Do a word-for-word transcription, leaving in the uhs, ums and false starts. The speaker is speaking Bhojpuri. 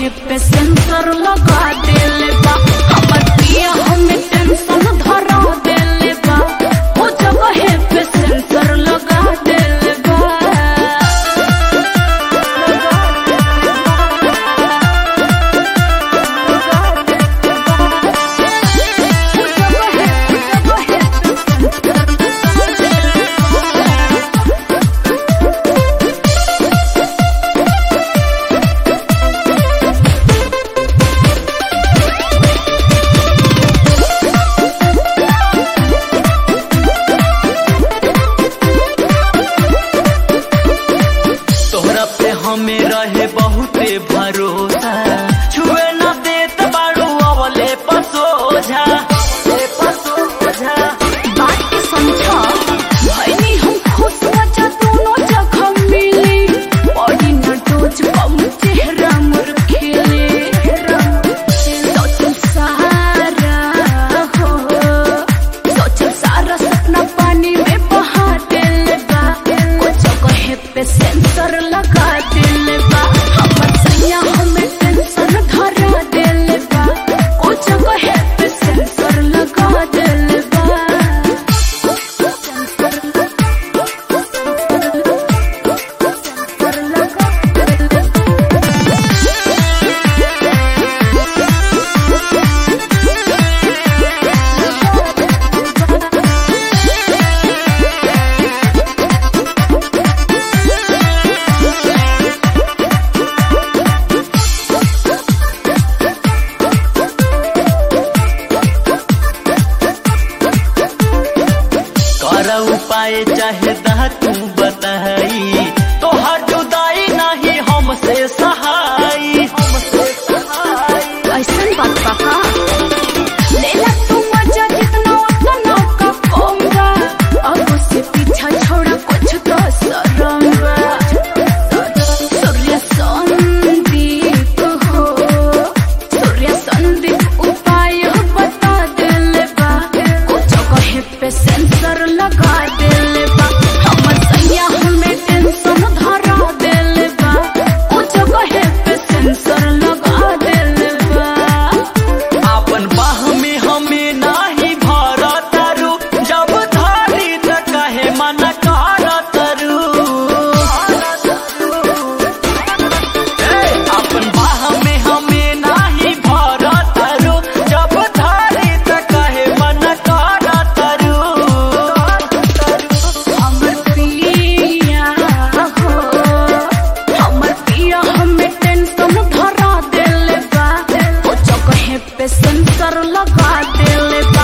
जगह पे सेंसर लगा देले बा हमर पिया हमें टेंशन धरा देले बा वो जगह पे सेंसर लगा देले बा। हमें रहे बहुते भरोसा छुए न देत बाड़ू अवले पसोझा पसोझा बात के समझा भइनी हम खुश मजा दोनों जगह मिली बॉडी न डोज कम चेहरा मोर खिले सोचल सारा हो सोचल सारा सपना पानी में बहा देले बा वो जगह पे सेंसर लगा देले बा हमर सैया हमें टेंशन धरा देले बा वो जगह पे सेंसर लगा देले बा। उपाय चाहे दा तू बताई तो हर जुदाई नहीं हमसे सहाई हमसे सहाई ऐसन बात पापा लेला तू मजा जितना उतना का कोंगा अब उससे पीछा छोड़ा कुछ तो सरंगा सूर्य संदीप हो सूर्य संदीप उपाय बता देले बा कुछ जगह पे सेंसर लगा देले बा हमर सैया हमें टेंशन धरा देले बा वो जगह पे सेंसर लगा देले बा। अपन बाह में हमें नाही भरा तारू जब धारी त कहे मन कर तारू अपन बाह में हमें नाही भरा तारू जब धारी त कहे मन कर तारू हमर पिया हो हमर पिया हमें टेंशन धरा देले बा वो जगह पे सेंसर लगा देले बा।